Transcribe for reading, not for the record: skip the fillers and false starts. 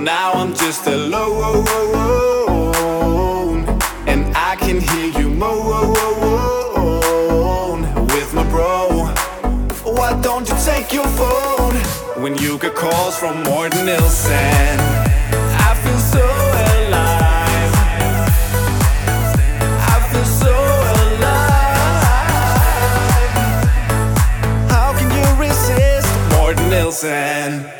now I'm just alone, and I can hear you moan with my bro. Why don't you take your phone when you get calls from Morten Nielsen? I feel so alive, I feel so alive. How can you resist Morten Nielsen?